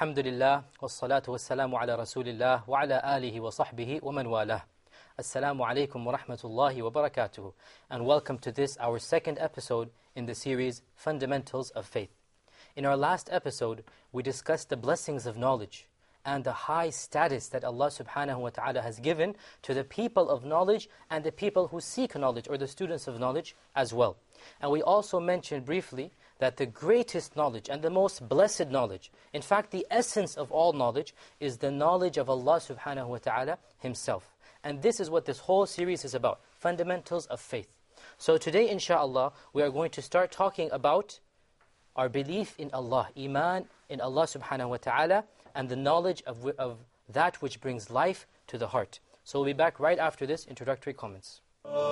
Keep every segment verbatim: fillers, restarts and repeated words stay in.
Alhamdulillah, wassalatu wassalamu ala rasulillah, wa ala alihi wa sahbihi wa man walah. Assalamu alaikum wa rahmatullahi wa barakatuh. And welcome to this, our second episode in the series, Fundamentals of Faith. In our last episode, we discussed the blessings of knowledge and the high status that Allah subhanahu wa ta'ala has given to the people of knowledge and the people who seek knowledge, or the students of knowledge as well. And we also mentioned briefly that the greatest knowledge and the most blessed knowledge, in fact the essence of all knowledge, is the knowledge of Allah subhanahu wa ta'ala Himself. And this is what this whole series is about, fundamentals of faith. So today, inshaAllah, we are going to start talking about our belief in Allah, iman in Allah subhanahu wa ta'ala, and the knowledge of, of that which brings life to the heart. So we'll be back right after this introductory comments.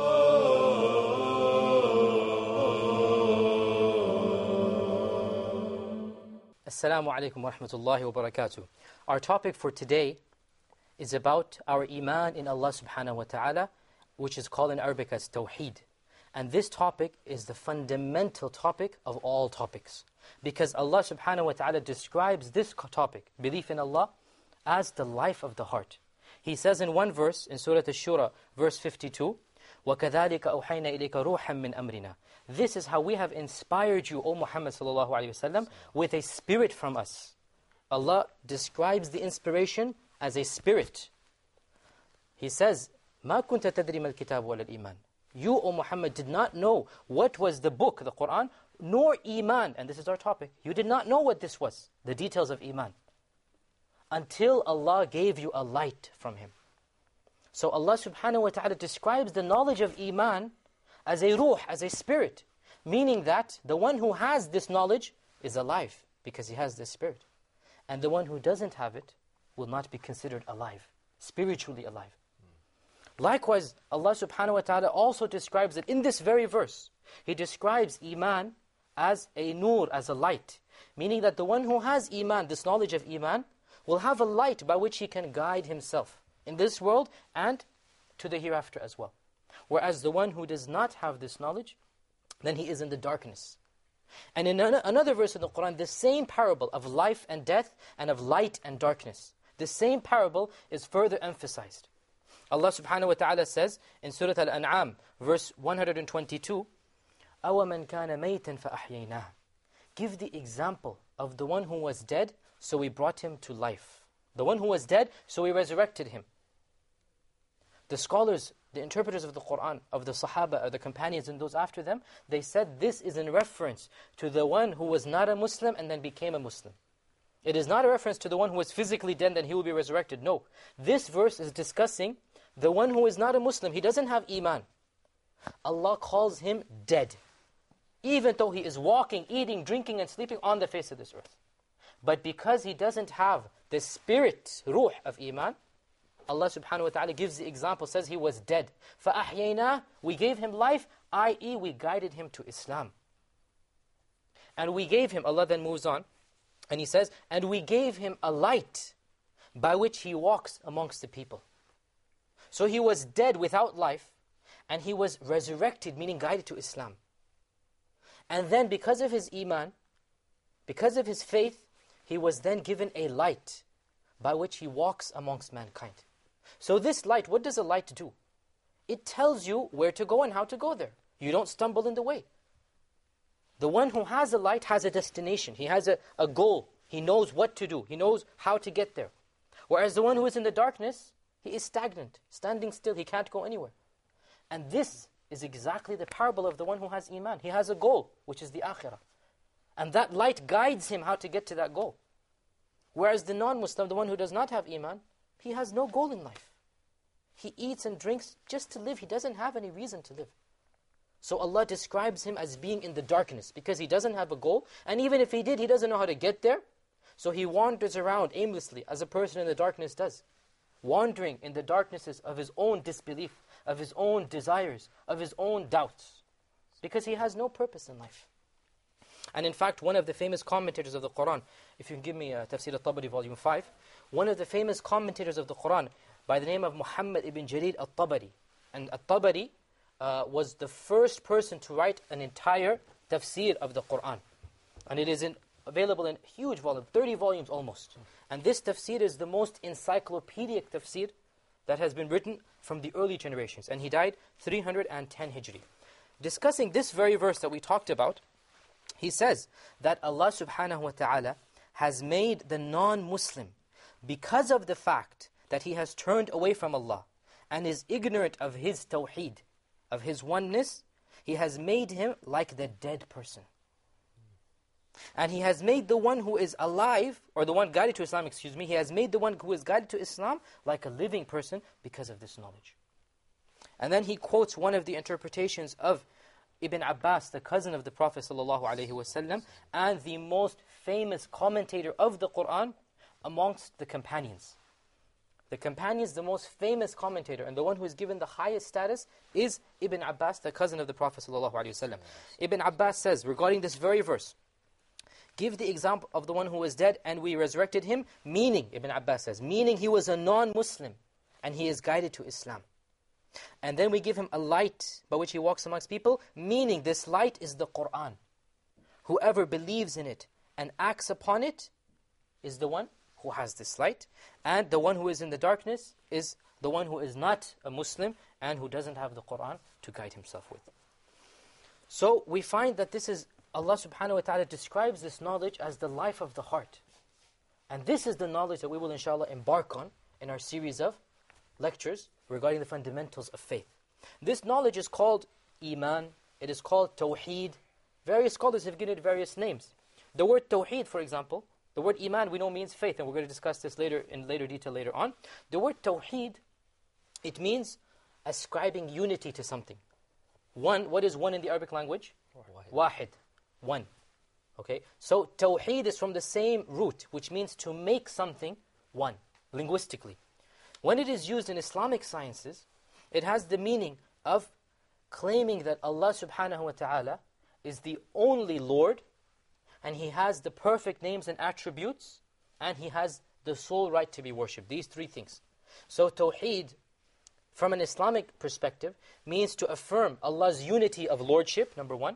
Assalamu alaikum wa rahmatullahi wa barakatuh. Our topic for today is about our iman in Allah subhanahu wa ta'ala, which is called in Arabic as Tawheed. And this topic is the fundamental topic of all topics. Because Allah subhanahu wa ta'ala describes this topic, belief in Allah, as the life of the heart. He says in one verse, in Surah Ash-Shura, verse fifty-two, وَكَذَلِكَ أَوْحَيْنَا إِلَيْكَ رُوحًا مِّنْ أَمْرِنَا. This is how we have inspired you, O Muhammad sallallahu alayhi wa sallam, with a spirit from us. Allah describes the inspiration as a spirit. He says, مَا كُنْتَ تَدْرِي مَا الْكِتَابُ وَلَا الْإِيمَانِ. You, O Muhammad, did not know what was the book, the Qur'an, nor Iman. And this is our topic. You did not know what this was, the details of Iman, until Allah gave you a light from Him. So Allah subhanahu wa ta'ala describes the knowledge of Iman as a ruh, as a spirit. Meaning that the one who has this knowledge is alive, because he has this spirit. And the one who doesn't have it will not be considered alive, spiritually alive. Likewise, Allah subhanahu wa ta'ala also describes it in this very verse. He describes Iman as a nur, as a light. Meaning that the one who has Iman, this knowledge of Iman, will have a light by which he can guide himself in this world and to the hereafter as well. Whereas the one who does not have this knowledge, then he is in the darkness. And in another verse in the Qur'an, the same parable of life and death and of light and darkness, the same parable is further emphasized. Allah subhanahu wa ta'ala says in Surah Al-An'am, verse one hundred twenty-two, أَوَمَنْ كَانَ مَيْتًا فَأَحْيَيْنَاهُ. Give the example of the one who was dead, so we brought him to life. The one who was dead, so we resurrected him. The scholars, the interpreters of the Qur'an, of the Sahaba, or the companions and those after them, they said this is in reference to the one who was not a Muslim and then became a Muslim. It is not a reference to the one who was physically dead and he will be resurrected. No. This verse is discussing the one who is not a Muslim. He doesn't have Iman. Allah calls him dead, even though he is walking, eating, drinking and sleeping on the face of this earth. But because he doesn't have the spirit, ruh of Iman, Allah subhanahu wa ta'ala gives the example, says he was dead. فَأَحْيَيْنَا. We gave him life, that is we guided him to Islam. And we gave him, Allah then moves on, and He says, and we gave him a light by which he walks amongst the people. So he was dead without life, and he was resurrected, meaning guided to Islam. And then because of his Iman, because of his faith, he was then given a light by which he walks amongst mankind. So this light, what does a light do? It tells you where to go and how to go there. You don't stumble in the way. The one who has a light has a destination. He has a, a goal. He knows what to do. He knows how to get there. Whereas the one who is in the darkness, he is stagnant, standing still. He can't go anywhere. And this is exactly the parable of the one who has Iman. He has a goal, which is the akhirah. And that light guides him how to get to that goal. Whereas the non-Muslim, the one who does not have Iman, he has no goal in life. He eats and drinks just to live. He doesn't have any reason to live. So Allah describes him as being in the darkness because he doesn't have a goal. And even if he did, he doesn't know how to get there. So he wanders around aimlessly as a person in the darkness does. Wandering in the darknesses of his own disbelief, of his own desires, of his own doubts. Because he has no purpose in life. And in fact, one of the famous commentators of the Qur'an, if you can give me uh, Tafsir al-Tabari, volume five, one of the famous commentators of the Qur'an by the name of Muhammad ibn Jarir al-Tabari. And al-Tabari uh, was the first person to write an entire tafsir of the Qur'an. And it is in available in huge volume, thirty volumes almost. And this tafsir is the most encyclopedic tafsir that has been written from the early generations. And he died three hundred ten Hijri. Discussing this very verse that we talked about, he says that Allah subhanahu wa ta'ala has made the non-Muslim, because of the fact that he has turned away from Allah and is ignorant of His tawheed, of His oneness, He has made him like the dead person. And He has made the one who is alive, or the one guided to Islam, excuse me, He has made the one who is guided to Islam like a living person because of this knowledge. And then he quotes one of the interpretations of Ibn Abbas, the cousin of the Prophet ﷺ, and the most famous commentator of the Qur'an amongst the companions. The companions, the most famous commentator, and the one who is given the highest status is Ibn Abbas, the cousin of the Prophet ﷺ. Ibn Abbas says, regarding this very verse, give the example of the one who was dead and we resurrected him, meaning, Ibn Abbas says, meaning he was a non-Muslim and he is guided to Islam. And then we give him a light by which he walks amongst people, meaning this light is the Qur'an. Whoever believes in it and acts upon it is the one who has this light. And the one who is in the darkness is the one who is not a Muslim and who doesn't have the Qur'an to guide himself with. So we find that this is, Allah subhanahu wa ta'ala describes this knowledge as the life of the heart. And this is the knowledge that we will inshallah embark on in our series of lectures regarding the fundamentals of faith. This knowledge is called Iman, it is called Tawheed. Various scholars have given it various names. The word Tawheed, for example, the word Iman we know means faith, and we're going to discuss this later in later detail later on. The word Tawheed, it means ascribing unity to something. One, what is one in the Arabic language? Wahid. One. Okay, so Tawheed is from the same root, which means to make something one, linguistically. When it is used in Islamic sciences, it has the meaning of claiming that Allah subhanahu wa ta'ala is the only Lord, and He has the perfect names and attributes, and He has the sole right to be worshipped. These three things. So Tawheed, from an Islamic perspective, means to affirm Allah's unity of lordship, number one,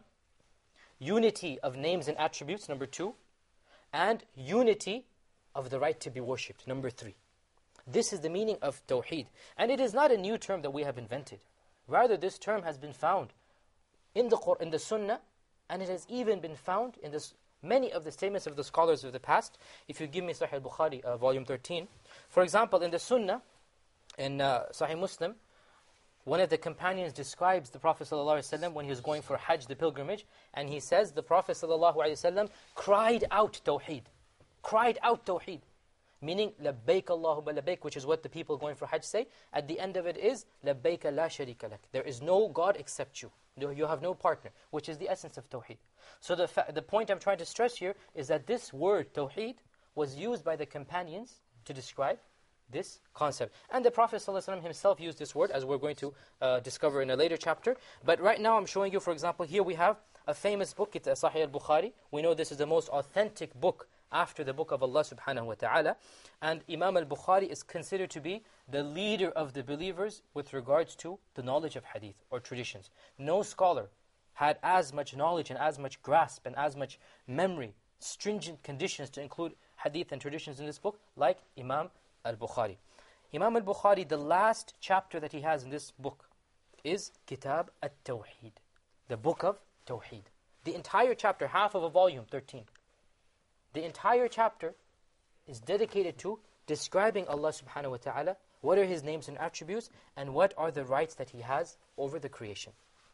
unity of names and attributes, number two, and unity of the right to be worshipped, number three. This is the meaning of Tawheed. And it is not a new term that we have invented. Rather, this term has been found in the Qur'an, in the Sunnah, and it has even been found in this, many of the statements of the scholars of the past. If you give me Sahih al-Bukhari, uh, volume thirteen. For example, in the Sunnah, in uh, Sahih Muslim, one of the companions describes the Prophet ﷺ when he was going for Hajj, the pilgrimage, and he says the Prophet ﷺ cried out Tawheed. Cried out Tawheed. Meaning, لَبَّيْكَ اللَّهُمَّ لَبَّيْكَ, which is what the people going for Hajj say. At the end of it is, لَبَّيْكَ لَا شَرِيكَ لَكَ. There is no God except you. You have no partner, which is the essence of Tawheed. So the, the point I'm trying to stress here is that this word, Tawheed, was used by the companions to describe this concept. And the Prophet ﷺ himself used this word, as we're going to uh, discover in a later chapter. But right now I'm showing you, for example, here we have a famous book, it's Sahih al-Bukhari. We know this is the most authentic book after the book of Allah subhanahu wa ta'ala. And Imam al-Bukhari is considered to be the leader of the believers with regards to the knowledge of hadith or traditions. No scholar had as much knowledge and as much grasp and as much memory, stringent conditions to include hadith and traditions in this book like Imam al-Bukhari. Imam al-Bukhari, the last chapter that he has in this book is Kitab at-Tawheed, the book of Tawheed. The entire chapter, half of a volume, thirteen. The entire chapter is dedicated to describing Allah subhanahu wa ta'ala, what are His names and attributes, and what are the rights that He has over the creation.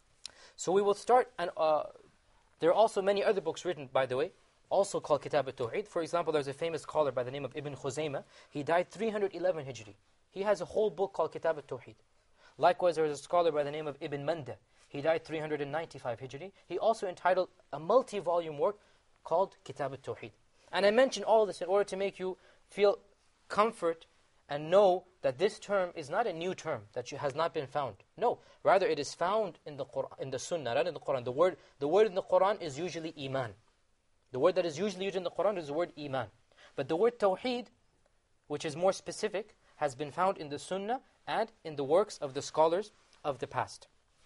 So we will start, and uh, there are also many other books written, by the way, also called Kitab al-Tawheed. For example, there's a famous scholar by the name of Ibn Khuzaymah. He died three hundred eleven Hijri. He has a whole book called Kitab al-Tawheed. Likewise, there is a scholar by the name of Ibn Manda. He died three hundred ninety-five Hijri. He also entitled a multi-volume work called Kitab al-Tawheed. And I mention all this in order to make you feel comfort and know that this term is not a new term that has not been found. No, rather it is found in the Quran, in the Sunnah, not in the Quran. The word, the word in the Quran is usually Iman. The word that is usually used in the Quran is the word Iman. But the word Tawheed, which is more specific, has been found in the Sunnah and in the works of the scholars of the past.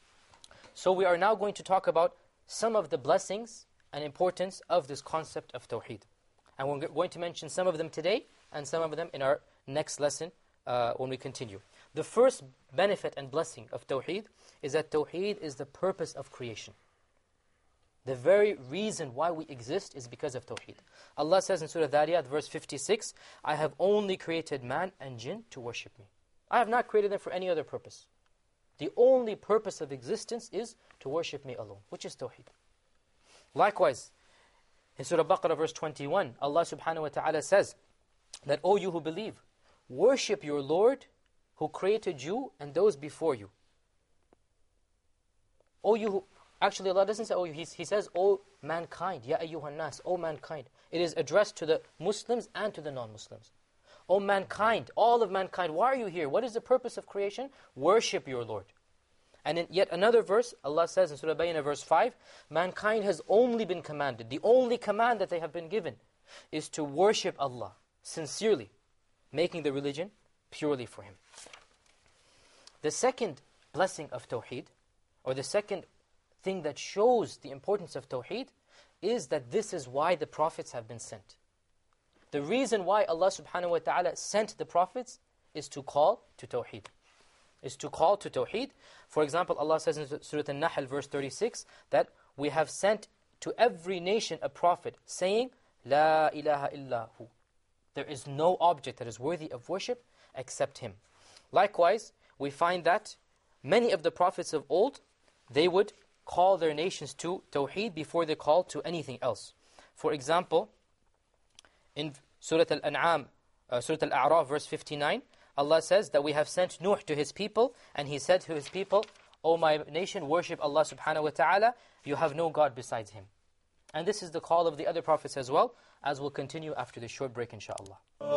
So we are now going to talk about some of the blessings and importance of this concept of Tawheed. And we're going to mention some of them today and some of them in our next lesson uh, when we continue. The first benefit and blessing of Tawheed is that Tawheed is the purpose of creation. The very reason why we exist is because of Tawheed. Allah says in Surah Dhariyat, verse fifty-six, I have only created man and jinn to worship me. I have not created them for any other purpose. The only purpose of existence is to worship me alone, which is Tawheed. Likewise, in Surah Baqarah, verse twenty-one, Allah subhanahu wa ta'ala says that, O you who believe, worship your Lord who created you and those before you. O you who... Actually, Allah doesn't say, oh, he, he says, O mankind, Ya ayyuhan nas, O mankind. It is addressed to the Muslims and to the non-Muslims. O mankind, all of mankind, why are you here? What is the purpose of creation? Worship your Lord. And in yet another verse, Allah says in Surah Bayyinah, verse five, mankind has only been commanded, the only command that they have been given is to worship Allah sincerely, making the religion purely for Him. The second blessing of Tawheed, or the second thing that shows the importance of Tawheed, is that this is why the prophets have been sent. The reason why Allah subhanahu wa ta'ala sent the prophets is to call to Tawheed. Is to call to Tawheed. For example, Allah says in Surah An-Nahl, verse thirty-six, that we have sent to every nation a prophet, saying, La ilaha illahu. There is no object that is worthy of worship except Him. Likewise, we find that many of the prophets of old, they would call their nations to Tawheed before they call to anything else. For example, in Surah Al-An'am, uh, Surah Al-A'raf, verse fifty-nine, Allah says that we have sent Nuh to his people, and he said to his people, O my nation, worship Allah subhanahu wa ta'ala, you have no God besides Him. And this is the call of the other prophets as well, as we'll continue after this short break, inshaAllah.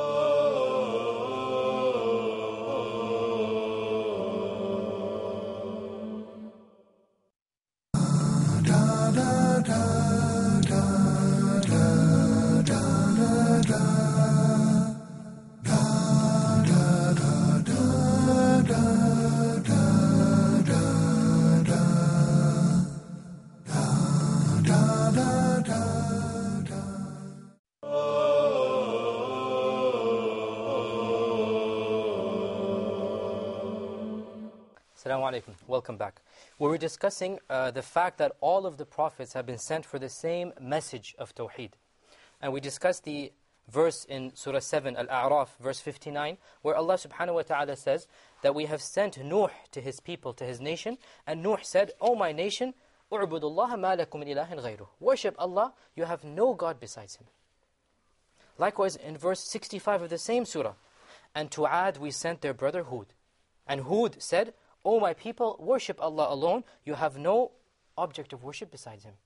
Assalamu alaikum. Welcome back. We were discussing uh, the fact that all of the prophets have been sent for the same message of Tawheed. And we discussed the verse in Surah seven, Al-A'raf, verse fifty-nine, where Allah subhanahu wa ta'ala says that we have sent Nuh to his people, to his nation, and Nuh said, O my nation, اُعْبُدُ اللَّهَ مَا لَكُمْ مِنْ إِلَهٍ غَيْرُهُ. Worship Allah, you have no God besides Him. Likewise, in verse sixty-five of the same surah, and to Ad we sent their brother Hud. And Hud said, O my people, worship Allah alone, you have no object of worship besides Him.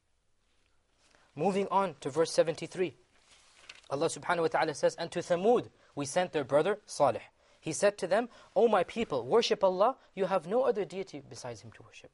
Moving on to verse seventy-three, Allah subhanahu wa ta'ala says, and to Thamud we sent their brother Salih. He said to them, O my people, worship Allah, you have no other deity besides Him to worship.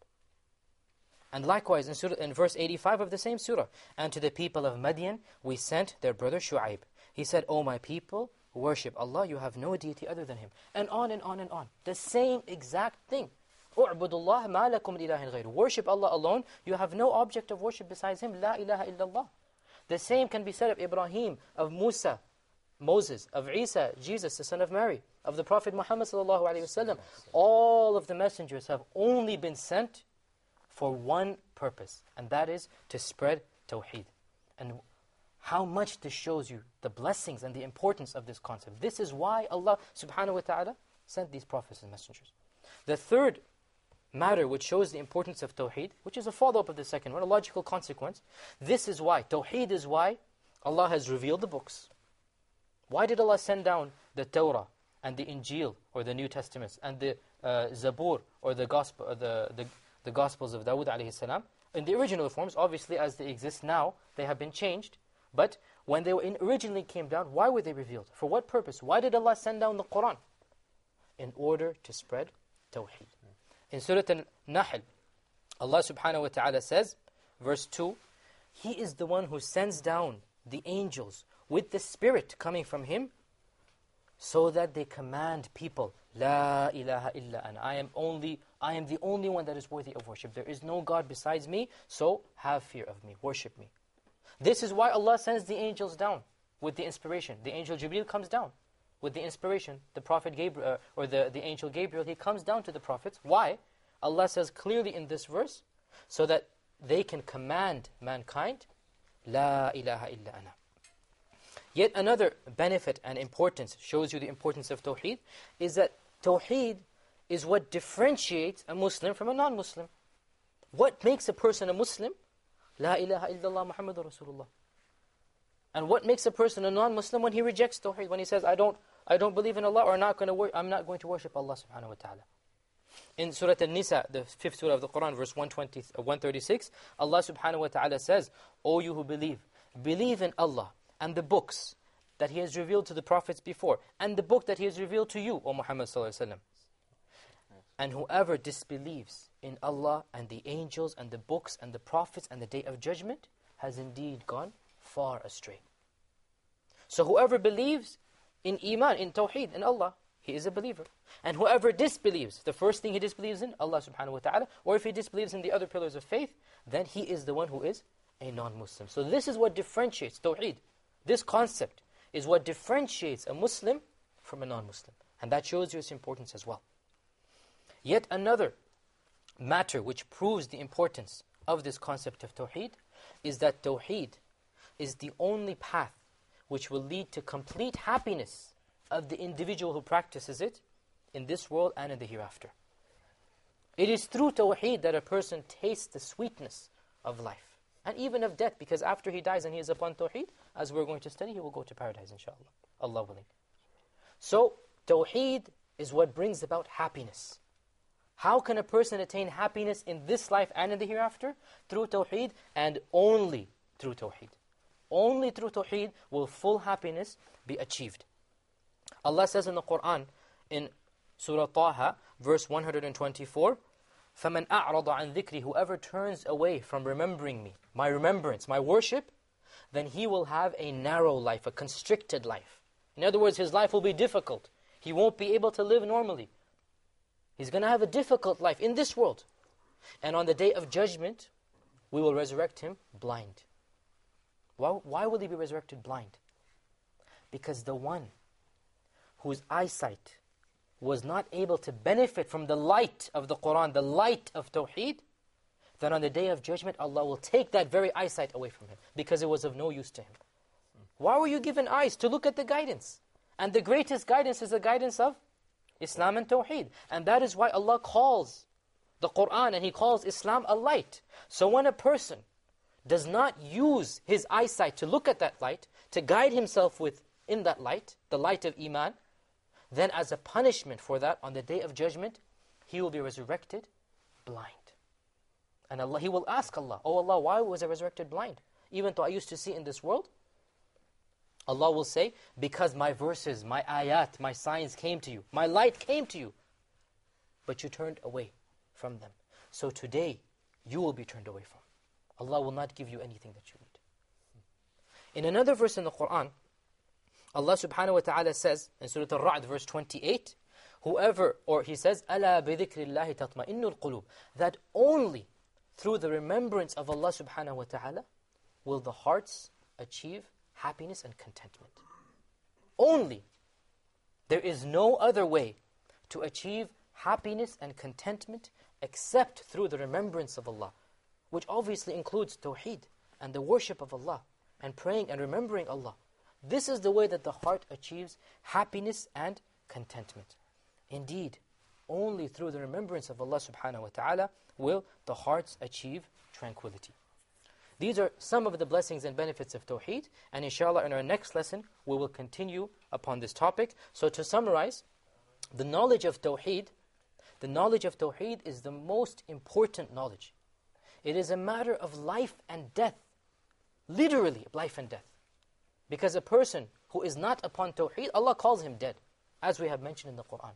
And likewise in, surah, in verse eighty-five of the same surah, and to the people of Madian we sent their brother Shu'aib. He said, O my people, worship Allah, you have no deity other than Him. And on and on and on. The same exact thing. اُعْبُدُ اللَّهَ مَا لَكُمْ إِلَهٍ غَيْرُهُ. Worship Allah alone, you have no object of worship besides Him. La ilaha illallah. The same can be said of Ibrahim, of Musa, Moses, of Isa, Jesus, the son of Mary, of the Prophet Muhammad sallallahu alaihi wasallam. All of the messengers have only been sent for one purpose, and that is to spread Tawheed. And how much this shows you the blessings and the importance of this concept. This is why Allah subhanahu wa ta'ala sent these prophets and messengers. The third matter which shows the importance of Tawheed, which is a follow-up of the second one, a logical consequence. This is why, Tawheed is why Allah has revealed the books. Why did Allah send down the Torah and the Injil, or the New Testaments, and the uh, Zabur, or the Gospel, or the, the, the Gospels of Dawud alayhi salam? In the original forms, obviously as they exist now, they have been changed. But when they were in, originally came down, why were they revealed? For what purpose? Why did Allah send down the Quran? In order to spread Tawheed. In Surah An-Nahl, Allah subhanahu wa ta'ala says, verse two, He is the one who sends down the angels with the Spirit coming from Him, so that they command people, La ilaha illa ana. I am only, I am the only one that is worthy of worship. There is no God besides me, so have fear of me, worship me. This is why Allah sends the angels down. with the inspiration. The angel Jibreel comes down with the inspiration. The Prophet Gabriel, uh, or the, the angel Gabriel, he comes down to the prophets. Why? Allah says clearly in this verse, so that they can command mankind, La ilaha illa ana. Yet another benefit and importance, shows you the importance of Tawheed, is that Tawheed is what differentiates a Muslim from a non-Muslim. What makes a person a Muslim? La ilaha illallah Muhammadur Rasulullah. And what makes a person a non-Muslim? When he rejects Tawheed, when he says, I don't, I don't believe in Allah, or not going to I'm not going to worship Allah subhanahu wa ta'ala. In Surah An-Nisa, the fifth surah of the Quran, verse one twenty, one thirty-six, Allah subhanahu wa ta'ala says, O you who believe, believe in Allah and the books that He has revealed to the prophets before, and the book that He has revealed to you, O Muhammad sallallahu alaihi wasallam. And whoever disbelieves in Allah and the angels and the books and the prophets and the day of judgment has indeed gone far astray. So whoever believes in Iman, in Tawheed, in Allah, he is a believer. And whoever disbelieves, the first thing he disbelieves in, Allah subhanahu wa ta'ala, or if he disbelieves in the other pillars of faith, then he is the one who is a non-Muslim. So this is what differentiates Tawheed. This concept is what differentiates a Muslim from a non-Muslim. And that shows you its importance as well. Yet another matter which proves the importance of this concept of Tawheed is that Tawheed is the only path which will lead to complete happiness of the individual who practices it in this world and in the hereafter. It is through Tawheed that a person tastes the sweetness of life and even of death, because after he dies and he is upon Tawheed, as we're going to study, he will go to paradise inshallah, Allah willing. So Tawheed is what brings about happiness. How can a person attain happiness in this life and in the hereafter? Through Tawheed, and only through Tawheed. Only through Tawheed will full happiness be achieved. Allah says in the Quran, in Surah Taha, verse one hundred twenty-four, فَمَنْ أَعْرَضَ عَنْ ذِكْرِ, whoever turns away from remembering me, my remembrance, my worship, then he will have a narrow life, a constricted life. In other words, his life will be difficult. He won't be able to live normally. He's going to have a difficult life in this world. And on the day of judgment, we will resurrect him blind. Why, why will he be resurrected blind? Because the one whose eyesight was not able to benefit from the light of the Quran, the light of Tawheed, then on the day of judgment, Allah will take that very eyesight away from him, because it was of no use to him. Why were you given eyes? To look at the guidance. And the greatest guidance is the guidance of Islam and Tawheed. And that is why Allah calls the Quran and He calls Islam a light. So when a person does not use his eyesight to look at that light, to guide himself with in that light, the light of Iman, then as a punishment for that, on the day of judgment, he will be resurrected blind. And Allah, he will ask Allah, Oh Allah, why was I resurrected blind? Even though I used to see in this world? Allah will say, because my verses, my ayat, my signs came to you. My light came to you. But you turned away from them. So today, you will be turned away from. Allah will not give you anything that you need. In another verse in the Quran, Allah subhanahu wa ta'ala says, in Surah Al-Ra'd, verse twenty-eight, whoever, or He says, أَلَا بِذِكْرِ اللَّهِ تَطْمَئِنُّ الْقُلُوبِ, that only through the remembrance of Allah subhanahu wa ta'ala will the hearts achieve happiness and contentment. Only. There is no other way to achieve happiness and contentment except through the remembrance of Allah, which obviously includes Tawheed and the worship of Allah and praying and remembering Allah. This is the way that the heart achieves happiness and contentment. Indeed, only through the remembrance of Allah subhanahu wa ta'ala will the hearts achieve tranquility. These are some of the blessings and benefits of Tawheed, and inshallah in our next lesson we will continue upon this topic. So to summarize, the knowledge of Tawheed, the knowledge of Tawheed is the most important knowledge. It is a matter of life and death, literally life and death. Because a person who is not upon Tawheed, Allah calls him dead, as we have mentioned in the Quran.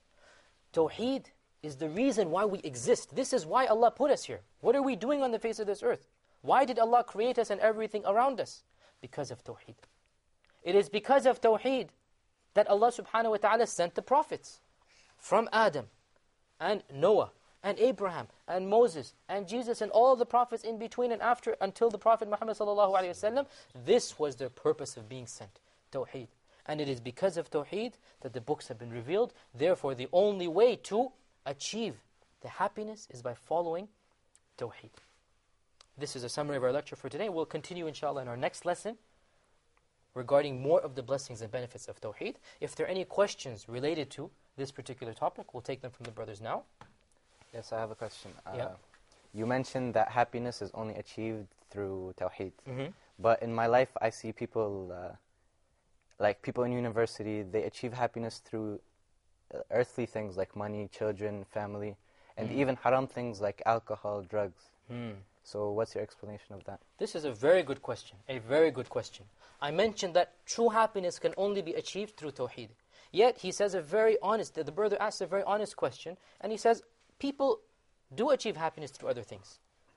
Tawheed is the reason why we exist. This is why Allah put us here. What are we doing on the face of this earth? Why did Allah create us and everything around us? Because of Tawheed. It is because of Tawheed that Allah subhanahu wa ta'ala sent the prophets. From Adam and Noah and Abraham, and Moses, and Jesus, and all the prophets in between and after, until the Prophet Muhammad sallallahu alaihi wasallam. This was their purpose of being sent, Tawheed. And it is because of Tawheed that the books have been revealed. Therefore, the only way to achieve the happiness is by following Tawheed. This is a summary of our lecture for today. We'll continue, inshallah, in our next lesson regarding more of the blessings and benefits of Tawheed. If there are any questions related to this particular topic, we'll take them from the brothers now. Yes, I have a question. Yeah. Uh, you mentioned that happiness is only achieved through Tawheed. Mm-hmm. But in my life, I see people, uh, like people in university, they achieve happiness through uh, earthly things like money, children, family, and Mm. even haram things like alcohol, drugs. Hmm. So what's your explanation of that? This is a very good question, a very good question. I mentioned that true happiness can only be achieved through Tawheed. Yet, he says a very honest, the brother asks a very honest question, and he says, people do achieve happiness through other things.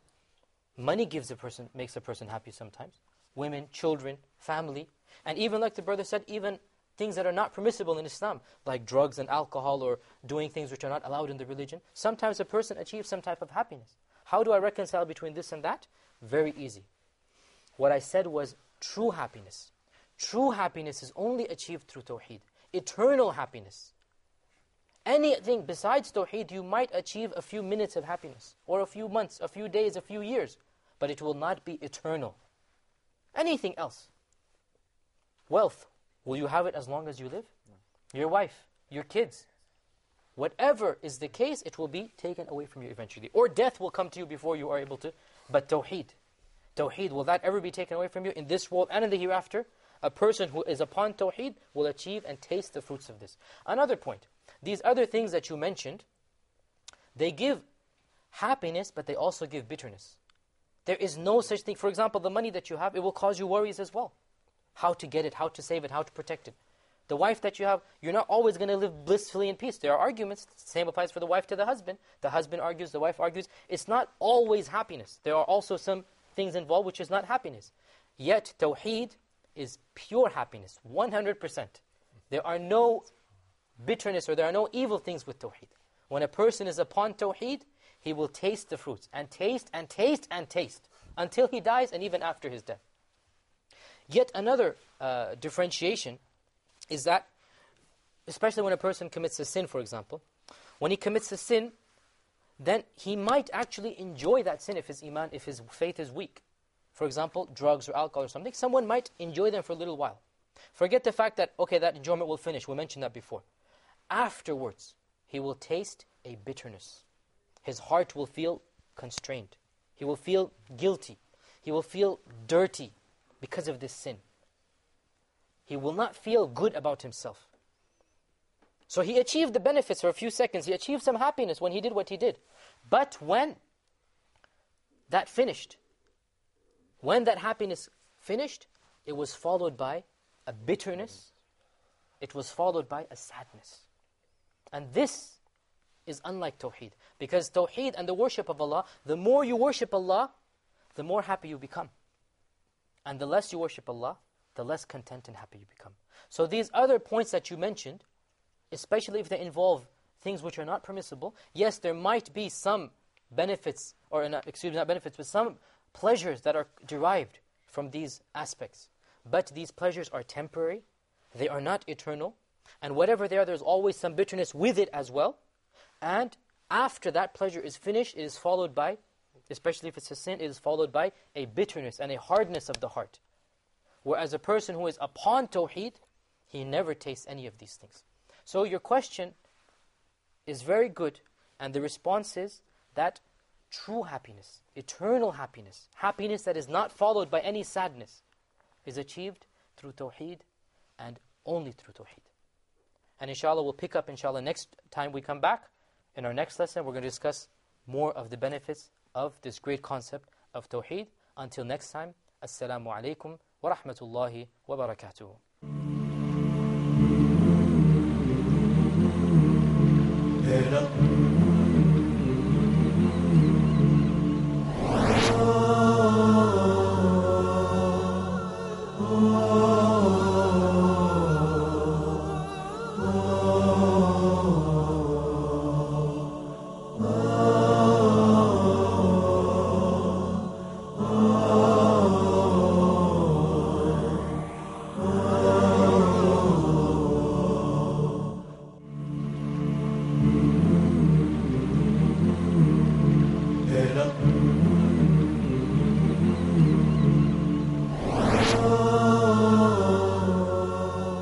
Money gives a person, makes a person happy sometimes. Women, children, family, and even like the brother said, even things that are not permissible in Islam, like drugs and alcohol or doing things which are not allowed in the religion. Sometimes a person achieves some type of happiness. How do I reconcile between this and that? Very easy. What I said was true happiness. True happiness is only achieved through Tawheed. Eternal happiness. Anything besides Tawheed, you might achieve a few minutes of happiness, or a few months, a few days, a few years, but it will not be eternal. Anything else. Wealth, will you have it as long as you live? No. Your wife, your kids. Whatever is the case, it will be taken away from you eventually. Or death will come to you before you are able to. But Tawheed, Tawheed, will that ever be taken away from you in this world and in the hereafter? A person who is upon Tawheed will achieve and taste the fruits of this. Another point, these other things that you mentioned, they give happiness, but they also give bitterness. There is no such thing. For example, the money that you have, it will cause you worries as well. How to get it, how to save it, how to protect it. The wife that you have, you're not always going to live blissfully in peace. There are arguments. The same applies for the wife to the husband. The husband argues, the wife argues. It's not always happiness. There are also some things involved which is not happiness. Yet, Tawheed is pure happiness, one hundred percent. There are no bitterness or there are no evil things with Tawheed. When a person is upon Tawheed, he will taste the fruits, and taste, and taste, and taste, until he dies, and even after his death. Yet another uh, differentiation is that, especially when a person commits a sin, for example, when he commits a sin, then he might actually enjoy that sin if his iman, if his faith is weak. For example, drugs or alcohol or something, someone might enjoy them for a little while. Forget the fact that, okay, that enjoyment will finish. We mentioned that before. Afterwards, he will taste a bitterness. His heart will feel constrained. He will feel guilty. He will feel dirty because of this sin. He will not feel good about himself. So he achieved the benefits for a few seconds. He achieved some happiness when he did what he did. But when that finished, when that happiness finished, it was followed by a bitterness. It was followed by a sadness. And this is unlike Tawheed. Because Tawheed and the worship of Allah, the more you worship Allah, the more happy you become. And the less you worship Allah, the less content and happy you become. So these other points that you mentioned, especially if they involve things which are not permissible, yes, there might be some benefits, or not, excuse me, not benefits, but some pleasures that are derived from these aspects. But these pleasures are temporary, they are not eternal, and whatever they are, there's always some bitterness with it as well. And after that pleasure is finished, it is followed by, especially if it's a sin, it is followed by a bitterness and a hardness of the heart. Whereas a person who is upon Tawheed, he never tastes any of these things. So your question is very good, and the response is that true happiness, eternal happiness, happiness that is not followed by any sadness, is achieved through Tawheed and only through Tawheed. And inshallah, we'll pick up, inshallah, next time we come back. In our next lesson, we're going to discuss more of the benefits of this great concept of Tawheed. Until next time, Assalamu alaikum wa rahmatullahi wa barakatuh.